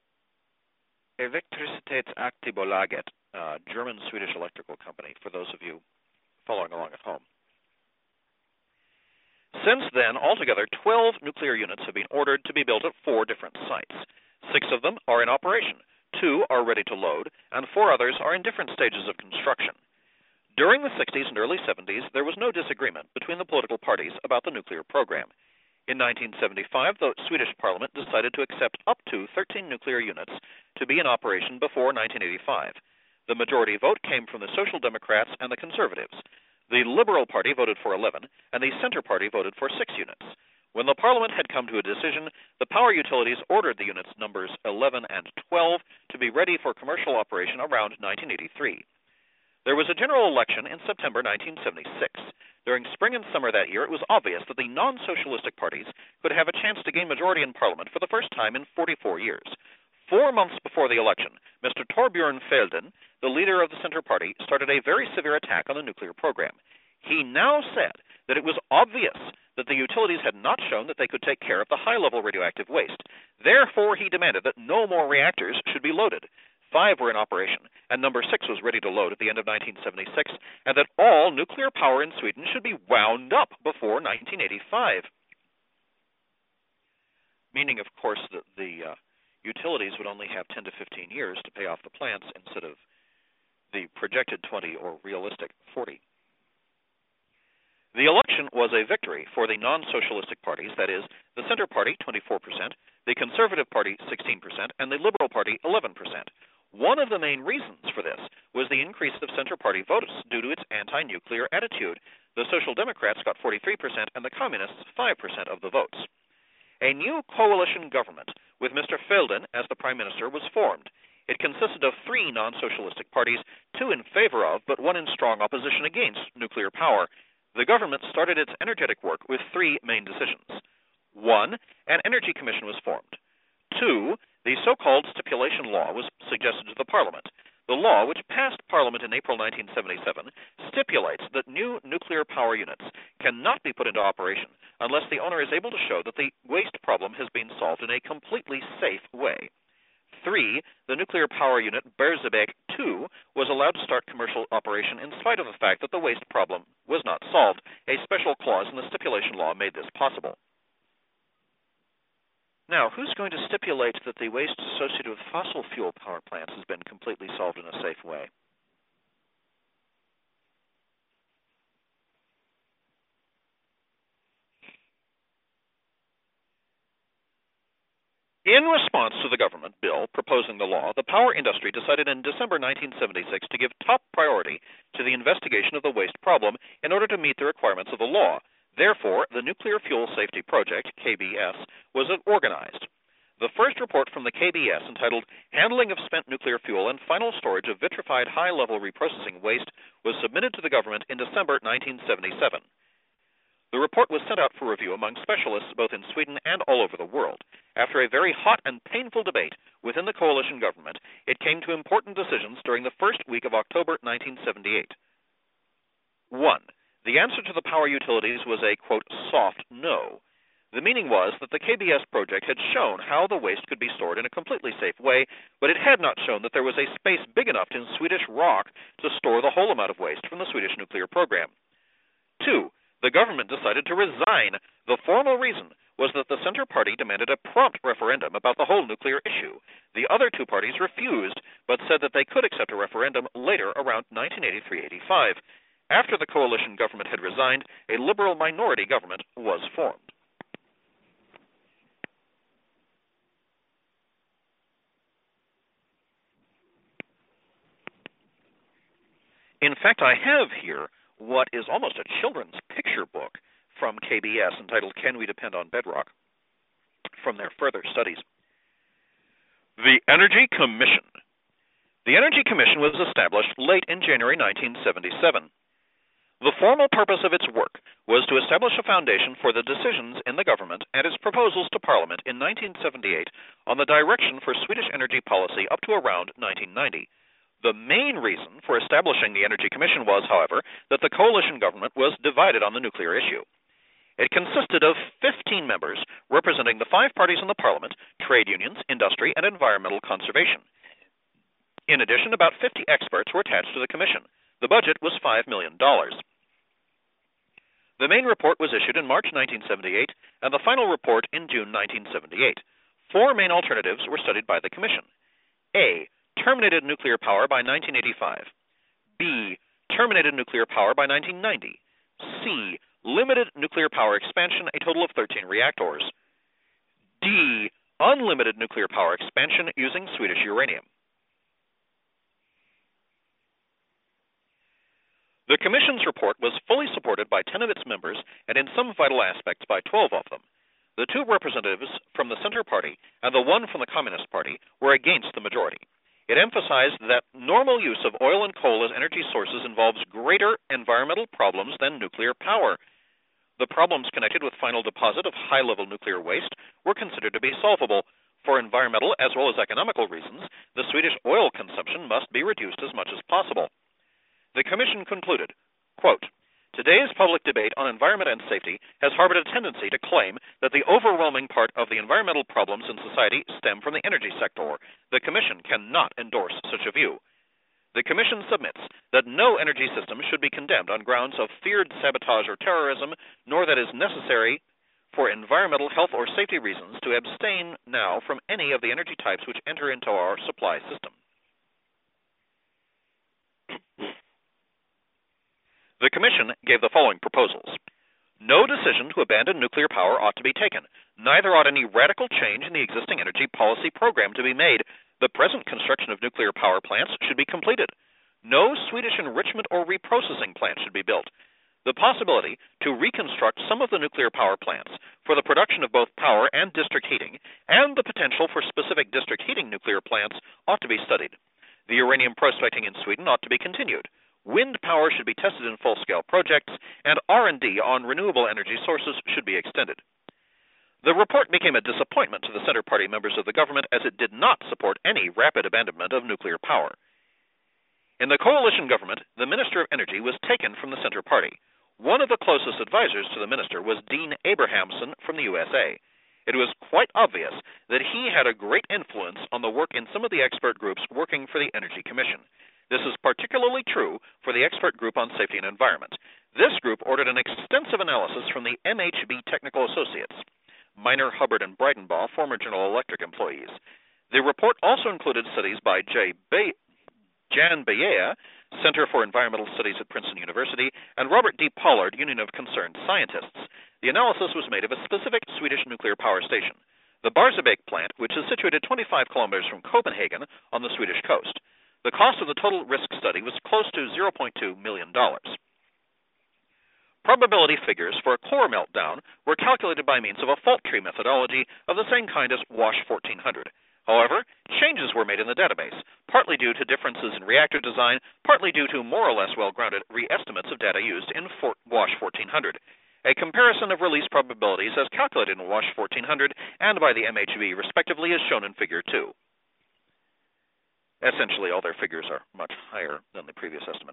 Elektricitetsaktiebolaget, uh, German-Swedish electrical company, for those of you following along at home. Since then, altogether, twelve nuclear units have been ordered to be built at four different sites. Six of them are in operation, two are ready to load, and four others are in different stages of construction. During the sixties and early seventies, there was no disagreement between the political parties about the nuclear program. In nineteen seventy-five, the Swedish Parliament decided to accept up to thirteen nuclear units to be in operation before nineteen eighty-five. The majority vote came from the Social Democrats and the Conservatives. The Liberal Party voted for eleven, and the Center Party voted for six units. When the Parliament had come to a decision, the power utilities ordered the units numbers eleven and twelve to be ready for commercial operation around nineteen eighty-three. There was a general election in September nineteen seventy-six. During spring and summer that year, it was obvious that the non-socialistic parties could have a chance to gain majority in Parliament for the first time in forty-four years. Four months before the election, Mister Torbjörn Fälldin, the leader of the Center Party, started a very severe attack on the nuclear program. He now said that it was obvious that the utilities had not shown that they could take care of the high-level radioactive waste. Therefore, he demanded that no more reactors should be loaded. Five were in operation, and number six was ready to load at the end of nineteen seventy-six, and that all nuclear power in Sweden should be wound up before nineteen eighty-five. Meaning, of course, that the uh, utilities would only have ten to fifteen years to pay off the plants instead of the projected twenty or realistic forty. The election was a victory for the non-socialistic parties, that is, the Center Party, twenty-four percent, the Conservative Party, sixteen percent, and the Liberal Party, eleven percent. One of the main reasons for this was the increase of Center Party votes due to its anti-nuclear attitude. The Social Democrats got forty-three percent and the Communists five percent of the votes. A new coalition government with Mister Fälldin as the Prime Minister was formed. It consisted of three non-socialistic parties, two in favor of, but one in strong opposition against nuclear power. The government started its energetic work with three main decisions. One, an energy commission was formed. Two, the so-called stipulation law was suggested to the Parliament. The law, which passed Parliament in April nineteen seventy-seven, stipulates that new nuclear power units cannot be put into operation unless the owner is able to show that the waste problem has been solved in a completely safe way. Three, the nuclear power unit Barsebäck two was allowed to start commercial operation in spite of the fact that the waste problem was not solved. A special clause in the stipulation law made this possible. Now, who's going to stipulate that the waste associated with fossil fuel power plants has been completely solved in a safe way? In response to the government bill proposing the law, the power industry decided in December nineteen seventy-six to give top priority to the investigation of the waste problem in order to meet the requirements of the law. Therefore, the Nuclear Fuel Safety Project, K B S, was organized. The first report from the K B S, entitled Handling of Spent Nuclear Fuel and Final Storage of Vitrified High-Level Reprocessing Waste, was submitted to the government in December nineteen seventy-seven. The report was sent out for review among specialists both in Sweden and all over the world. After a very hot and painful debate within the coalition government, it came to important decisions during the first week of October nineteen seventy-eight. One. The answer to the power utilities was a, quote, soft no. The meaning was that the K B S project had shown how the waste could be stored in a completely safe way, but it had not shown that there was a space big enough in Swedish rock to store the whole amount of waste from the Swedish nuclear program. Two. The government decided to resign. The formal reason was that the Center Party demanded a prompt referendum about the whole nuclear issue. The other two parties refused, but said that they could accept a referendum later around nineteen eighty-three eighty-five. After the coalition government had resigned, a liberal minority government was formed. In fact, I have here what is almost a children's picture book from K B S entitled Can We Depend on Bedrock? From their further studies. The Energy Commission. The Energy Commission was established late in January nineteen seventy-seven. The formal purpose of its work was to establish a foundation for the decisions in the government and its proposals to Parliament in nineteen seventy-eight on the direction for Swedish energy policy up to around nineteen ninety. The main reason for establishing the Energy Commission was, however, that the coalition government was divided on the nuclear issue. It consisted of fifteen members representing the five parties in the Parliament, trade unions, industry, and environmental conservation. In addition, about fifty experts were attached to the commission. The budget was five million dollars. The main report was issued in March nineteen seventy-eight, and the final report in June nineteen seventy-eight. Four main alternatives were studied by the Commission. A. Terminated nuclear power by nineteen eighty-five. B. Terminated nuclear power by nineteen ninety. C. Limited nuclear power expansion, a total of thirteen reactors. D. Unlimited nuclear power expansion using Swedish uranium. The Commission's report was fully supported by ten of its members and in some vital aspects by twelve of them. The two representatives from the Center Party and the one from the Communist Party were against the majority. It emphasized that normal use of oil and coal as energy sources involves greater environmental problems than nuclear power. The problems connected with final deposit of high-level nuclear waste were considered to be solvable. For environmental as well as economical reasons, the Swedish oil consumption must be reduced as much as possible. The Commission concluded, quote, Today's public debate on environment and safety has harbored a tendency to claim that the overwhelming part of the environmental problems in society stem from the energy sector. The Commission cannot endorse such a view. The Commission submits that no energy system should be condemned on grounds of feared sabotage or terrorism, nor that it is necessary for environmental, health, or safety reasons to abstain now from any of the energy types which enter into our supply system. The Commission gave the following proposals. No decision to abandon nuclear power ought to be taken. Neither ought any radical change in the existing energy policy program to be made. The present construction of nuclear power plants should be completed. No Swedish enrichment or reprocessing plant should be built. The possibility to reconstruct some of the nuclear power plants for the production of both power and district heating, and the potential for specific district heating nuclear plants ought to be studied. The uranium prospecting in Sweden ought to be continued. Wind power should be tested in full-scale projects, and R and D on renewable energy sources should be extended. The report became a disappointment to the Center Party members of the government as it did not support any rapid abandonment of nuclear power. In the coalition government, the Minister of Energy was taken from the Center Party. One of the closest advisors to the minister was Dean Abrahamson from the U S A. It was quite obvious that he had a great influence on the work in some of the expert groups working for the Energy Commission. This is particularly true for the Expert Group on Safety and Environment. This group ordered an extensive analysis from the M H B Technical Associates, Miner, Hubbard, and Breitenbaugh, former General Electric employees. The report also included studies by J. Be- Jan Beyer, Center for Environmental Studies at Princeton University, and Robert D. Pollard, Union of Concerned Scientists. The analysis was made of a specific Swedish nuclear power station, the Barsebäck plant, which is situated twenty-five kilometers from Copenhagen on the Swedish coast. The cost of the total risk study was close to zero point two million dollars. Probability figures for a core meltdown were calculated by means of a fault tree methodology of the same kind as WASH fourteen hundred. However, changes were made in the database, partly due to differences in reactor design, partly due to more or less well-grounded re-estimates of data used in WASH fourteen hundred. A comparison of release probabilities as calculated in WASH fourteen hundred and by the M H B, respectively, is shown in Figure two. Essentially, all their figures are much higher than the previous estimate.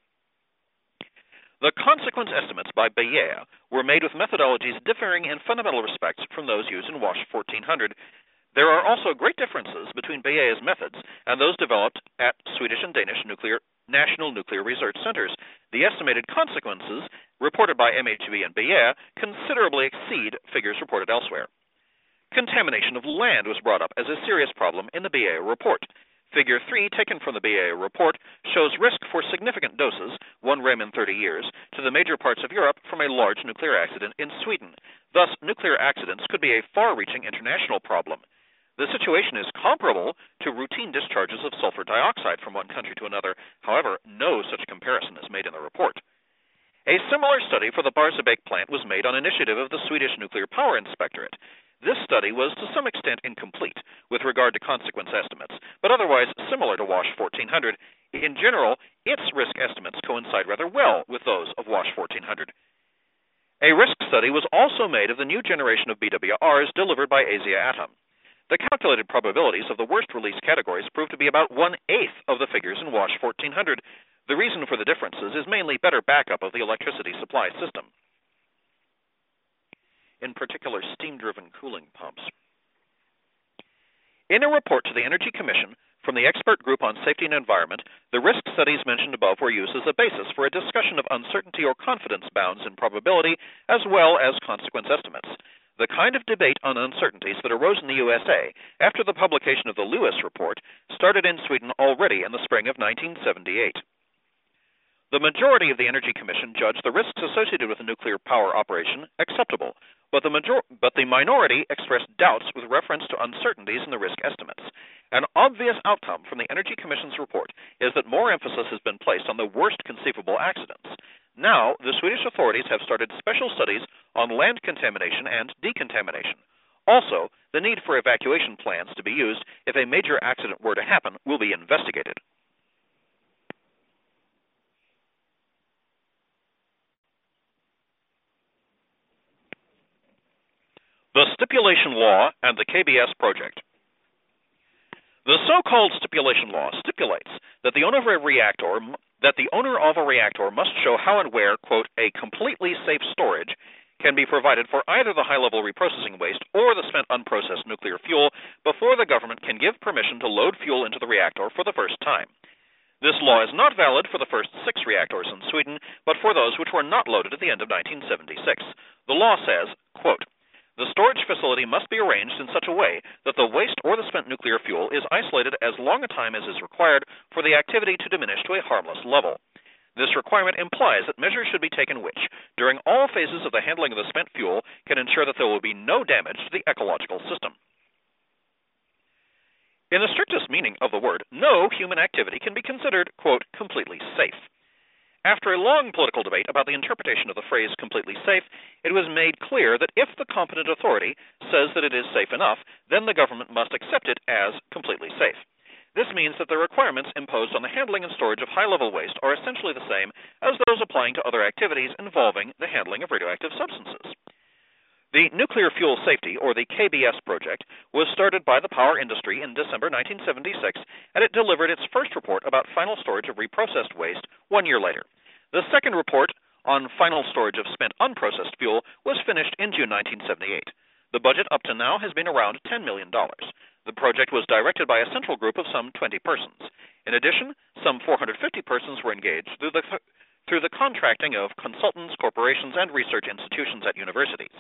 The consequence estimates by Beyer were made with methodologies differing in fundamental respects from those used in WASH fourteen hundred. There are also great differences between Beyer's methods and those developed at Swedish and Danish nuclear, National Nuclear Research Centers. The estimated consequences reported by M H B and Beyer considerably exceed figures reported elsewhere. Contamination of land was brought up as a serious problem in the Beyer report. Figure three, taken from the Beyer report, shows risk for significant doses, one rem in thirty years, to the major parts of Europe from a large nuclear accident in Sweden. Thus, nuclear accidents could be a far-reaching international problem. The situation is comparable to routine discharges of sulfur dioxide from one country to another. However, no such comparison is made in the report. A similar study for the Barsebäck plant was made on initiative of the Swedish Nuclear Power Inspectorate. This study was to some extent incomplete with regard to consequence estimates, but otherwise similar to WASH fourteen hundred. In general, its risk estimates coincide rather well with those of WASH fourteen hundred. A risk study was also made of the new generation of B W Rs delivered by Asia-Atom. The calculated probabilities of the worst release categories proved to be about one-eighth of the figures in WASH fourteen hundred. The reason for the differences is mainly better backup of the electricity supply system, in particular steam-driven cooling pumps. In a report to the Energy Commission from the Expert Group on Safety and Environment, the risk studies mentioned above were used as a basis for a discussion of uncertainty or confidence bounds in probability, as well as consequence estimates. The kind of debate on uncertainties that arose in the U S A after the publication of the Lewis Report started in Sweden already in the spring of nineteen seventy-eight. The majority of the Energy Commission judged the risks associated with a nuclear power operation acceptable, but the, major- but the minority expressed doubts with reference to uncertainties in the risk estimates. An obvious outcome from the Energy Commission's report is that more emphasis has been placed on the worst conceivable accidents. Now, the Swedish authorities have started special studies on land contamination and decontamination. Also, the need for evacuation plans to be used if a major accident were to happen will be investigated. The Stipulation Law and the K B S Project. The so-called Stipulation Law stipulates that the owner of a reactor that the owner of a reactor must show how and where, quote, a completely safe storage can be provided for either the high-level reprocessing waste or the spent unprocessed nuclear fuel before the government can give permission to load fuel into the reactor for the first time. This law is not valid for the first six reactors in Sweden, but for those which were not loaded at the end of nineteen seventy-six. The law says, quote, the storage facility must be arranged in such a way that the waste or the spent nuclear fuel is isolated as long a time as is required for the activity to diminish to a harmless level. This requirement implies that measures should be taken which, during all phases of the handling of the spent fuel, can ensure that there will be no damage to the ecological system. In the strictest meaning of the word, no human activity can be considered, quote, completely safe. After a long political debate about the interpretation of the phrase completely safe, it was made clear that if the competent authority says that it is safe enough, then the government must accept it as completely safe. This means that the requirements imposed on the handling and storage of high-level waste are essentially the same as those applying to other activities involving the handling of radioactive substances. The Nuclear Fuel Safety, or the K B S project, was started by the power industry in December nineteen seventy-six, and it delivered its first report about final storage of reprocessed waste one year later. The second report on final storage of spent unprocessed fuel was finished in June nineteen seventy-eight. The budget up to now has been around ten million dollars. The project was directed by a central group of some twenty persons. In addition, some four hundred fifty persons were engaged through the, through the contracting of consultants, corporations, and research institutions at universities.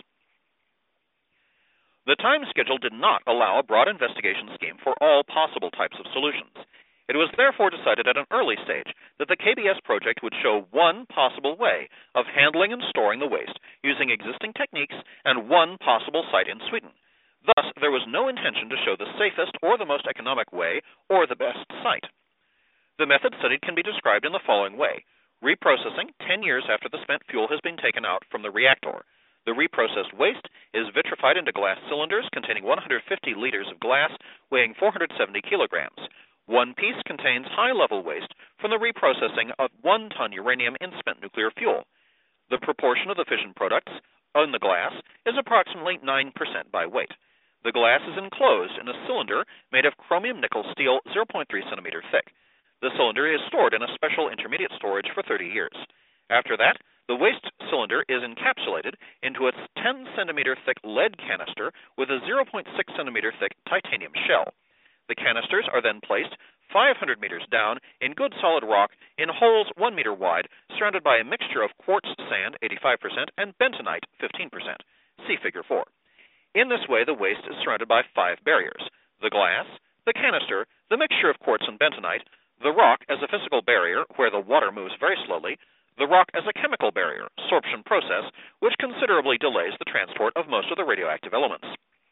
The time schedule did not allow a broad investigation scheme for all possible types of solutions. It was therefore decided at an early stage that the K B S project would show one possible way of handling and storing the waste using existing techniques and one possible site in Sweden. Thus, there was no intention to show the safest or the most economic way or the best site. The method studied can be described in the following way. Reprocessing ten years after the spent fuel has been taken out from the reactor. The reprocessed waste is vitrified into glass cylinders containing one hundred fifty liters of glass weighing four hundred seventy kilograms. One piece contains high-level waste from the reprocessing of one ton uranium in spent nuclear fuel. The proportion of the fission products on the glass is approximately nine percent by weight. The glass is enclosed in a cylinder made of chromium nickel steel zero point three centimeter thick. The cylinder is stored in a special intermediate storage for thirty years. After that, the waste cylinder is encapsulated into its ten centimeter thick lead canister with a zero point six centimeter thick titanium shell. The canisters are then placed five hundred meters down in good solid rock in holes one meter wide, surrounded by a mixture of quartz sand eighty-five percent and bentonite fifteen percent. See Figure four. In this way, the waste is surrounded by five barriers: the glass, the canister, the mixture of quartz and bentonite, the rock as a physical barrier where the water moves very slowly, the rock as a chemical barrier, sorption process, which considerably delays the transport of most of the radioactive elements.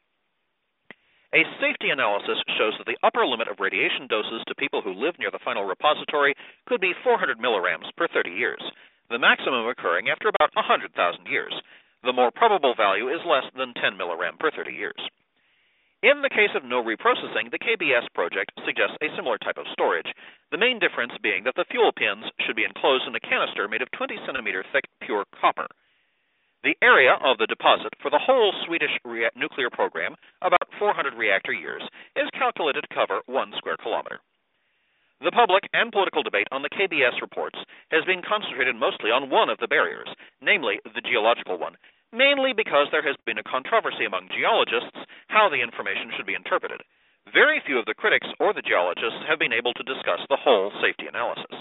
A safety analysis shows that the upper limit of radiation doses to people who live near the final repository could be four hundred milligrams per thirty years. the maximum occurring after about one hundred thousand years. The more probable value is less than ten millirem per thirty years. In the case of no reprocessing, the K B S project suggests a similar type of storage, the main difference being that the fuel pins should be enclosed in a canister made of twenty centimeter thick pure copper. The area of the deposit for the whole Swedish rea- nuclear program, about four hundred reactor years, is calculated to cover one square kilometer. The public and political debate on the K B S reports has been concentrated mostly on one of the barriers, namely the geological one, mainly because there has been a controversy among geologists how the information should be interpreted. Very few of the critics or the geologists have been able to discuss the whole safety analysis.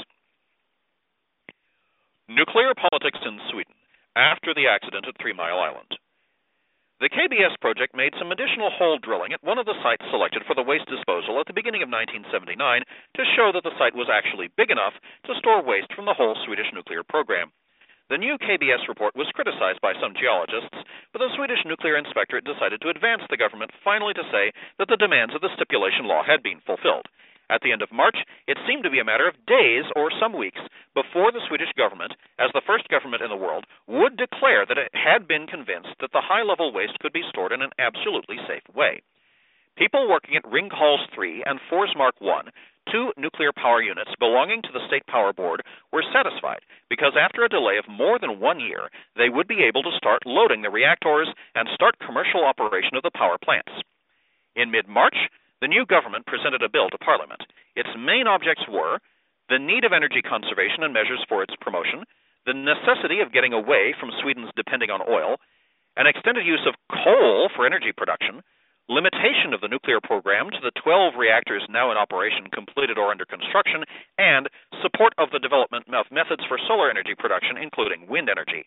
Nuclear politics in Sweden after the accident at Three Mile Island. The K B S project made some additional hole drilling at one of the sites selected for the waste disposal at the beginning of nineteen seventy-nine to show that the site was actually big enough to store waste from the whole Swedish nuclear program. The new K B S report was criticized by some geologists, but the Swedish Nuclear Inspectorate decided to advance the government finally to say that the demands of the stipulation law had been fulfilled. At the end of March, it seemed to be a matter of days or some weeks before the Swedish government, as the first government in the world, would declare that it had been convinced that the high-level waste could be stored in an absolutely safe way. People working at Ringhals three and Forsmark one, two nuclear power units belonging to the State Power Board, were satisfied because after a delay of more than one year, they would be able to start loading the reactors and start commercial operation of the power plants. In mid-March, the new government presented a bill to Parliament. Its main objects were the need of energy conservation and measures for its promotion, the necessity of getting away from Sweden's depending on oil, an extended use of coal for energy production, limitation of the nuclear program to the twelve reactors now in operation, completed or under construction, and support of the development of methods for solar energy production, including wind energy.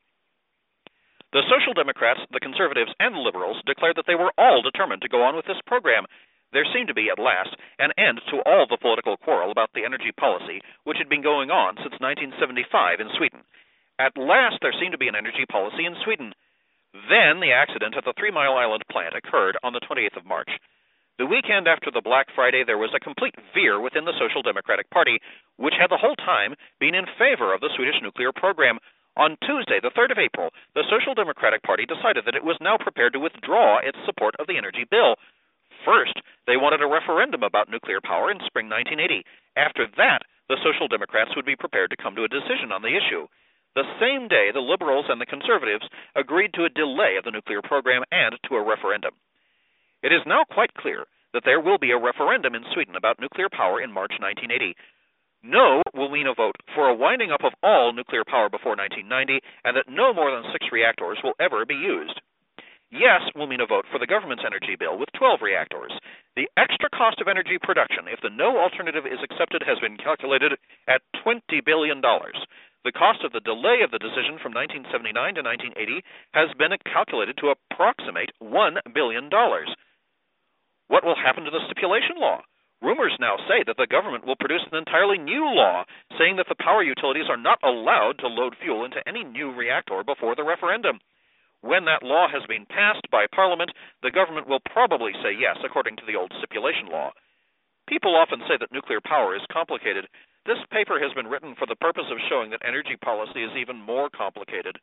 The Social Democrats, the Conservatives, and the Liberals declared that they were all determined to go on with this program. There seemed to be, at last, an end to all the political quarrel about the energy policy, which had been going on since nineteen seventy-five in Sweden. At last, there seemed to be an energy policy in Sweden. Then the accident at the Three Mile Island plant occurred on the twenty-eighth of March. The weekend after the Black Friday, there was a complete veer within the Social Democratic Party, which had the whole time been in favor of the Swedish nuclear program. On Tuesday, the third of April, the Social Democratic Party decided that it was now prepared to withdraw its support of the energy bill. First, they wanted a referendum about nuclear power in spring nineteen eighty. After that, the Social Democrats would be prepared to come to a decision on the issue. The same day, the Liberals and the Conservatives agreed to a delay of the nuclear program and to a referendum. It is now quite clear that there will be a referendum in Sweden about nuclear power in March nineteen eighty. No will mean a vote for a winding up of all nuclear power before nineteen ninety, and that no more than six reactors will ever be used. Yes will mean a vote for the government's energy bill with twelve reactors. The extra cost of energy production, if the no alternative is accepted, has been calculated at twenty billion dollars. The cost of the delay of the decision from nineteen seventy-nine to nineteen eighty has been calculated to approximate one billion dollars. What will happen to the stipulation law? Rumors now say that the government will produce an entirely new law saying that the power utilities are not allowed to load fuel into any new reactor before the referendum. When that law has been passed by Parliament, the government will probably say yes, according to the old stipulation law. People often say that nuclear power is complicated. This paper has been written for the purpose of showing that energy policy is even more complicated.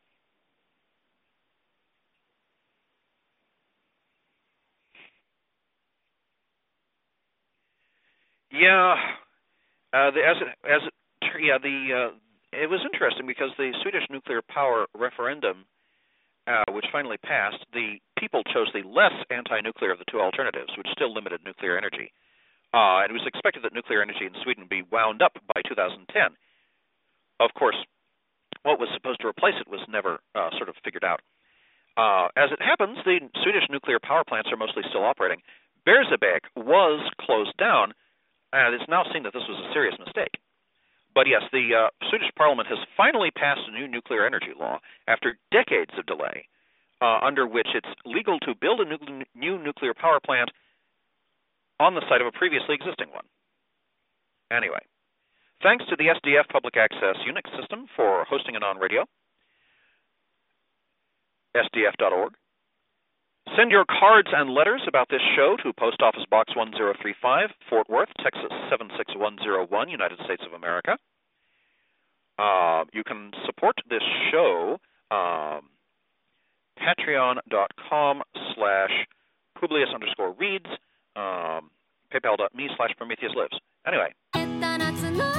Yeah, uh, the, as it, as it, yeah, the uh, it was interesting because the Swedish nuclear power referendum, uh, which finally passed, the people chose the less anti-nuclear of the two alternatives, which still limited nuclear energy. Uh, and it was expected that nuclear energy in Sweden would be wound up by two thousand ten. Of course, what was supposed to replace it was never uh, sort of figured out. Uh, as it happens, the Swedish nuclear power plants are mostly still operating. Barsebäck was closed down, and it's now seen that this was a serious mistake. But yes, the uh, Swedish Parliament has finally passed a new nuclear energy law after decades of delay, uh, under which it's legal to build a nu- new nuclear power plant on the site of a previously existing one. Anyway, thanks to the S D F Public Access Unix system for hosting it on radio, S D F dot org. Send your cards and letters about this show to Post Office Box one zero three five, Fort Worth, Texas seven six one zero one, United States of America. Uh, you can support this show, um, patreon.com slash Publius underscore reads, um, paypal.me slash Prometheus lives. Anyway.